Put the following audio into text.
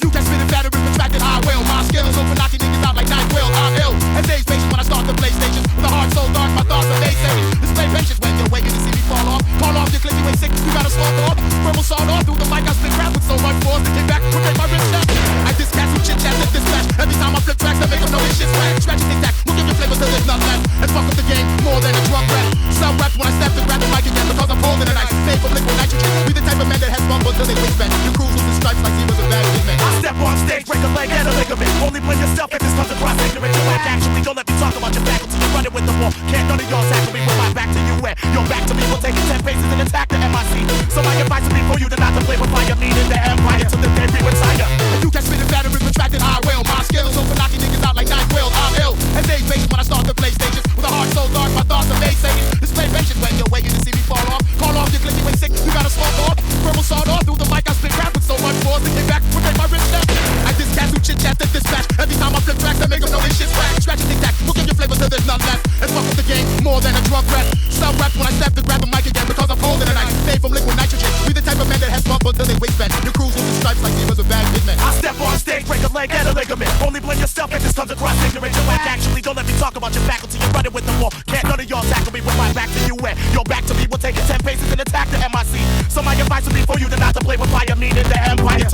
You can spit it better if retracted, I will. My skills over knocking niggas out like night will. I'm ill and days patient when I start the PlayStation. With a heart so dark, my thoughts are day-saving. Display patience when you're waiting to see me fall off. Call off your click, you ain't sick, you gotta slow off. Verbal sawed off through the mic, I spit rap with so much force to get back, protect my wrist check. I discast some chit-chat at this flash. Every time I flip tracks, I make them know this shit's whack. Scratch and tic-tac, we'll give you flavor till there's none left. And fuck up the game more than a drunk rap. Sell rap when I step to grab the mic again because I'm holding it nice. Made from liquid nitrogen. We the type of men that has fumbled till they wish bent. You cruise with the stripes like zebras and bad men. I step on stage, break a leg and a ligament. Only blame yourself if this comes across ignorant. You act actually, don't let me talk about your faculty. You're running with the wall. Can't none of y'all tackle me with my back to you and your back to me. We'll take it 10 paces and attack the MIC. So my advice would be for you to not to play with fire. Meaning the empire till the day we retire. If you can spit it better if retracted, I will. My skills over knocking niggas out like night will. I'm ill and days patient when I start the PlayStation. With a heart so dark, my thoughts are day-saving. Display patience when you're waiting to see me fall off. Call off your click, you ain't sick, you gotta slow off. Verbal sawed off through the mic, I spit rap with so much force to get back, protect my wrist check. I discast who chit-chat at dispatch. Every time I flip tracks, I make them know this shit's whack. Scratch and tic-tac, we'll give you flavor till there's none left. And fuck up the game more than a drunk rap. Sell rap when I step to grab the mic again because I'm holding it nice. Made from liquid nitrogen. We the type of men that has fumbled till they waist bent. You cruise with the stripes like zebras with bad men. I step on stage, break a leg and a ligament. Only blame yourself if this comes across ignorant. You act actually, don't let me talk about your faculty. You're running with the wall. Can't none of y'all tackle me with my back to you and your back to me. We'll take it 10 paces and attack the MIC. So my advice would be for you to not to play with fire. Meaning the empire